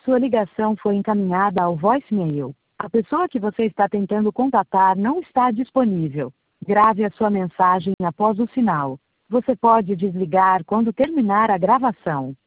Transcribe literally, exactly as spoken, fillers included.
Sua ligação foi encaminhada ao voicemail. A pessoa que você está tentando contatar não está disponível. Grave a sua mensagem após o sinal. Você pode desligar quando terminar a gravação.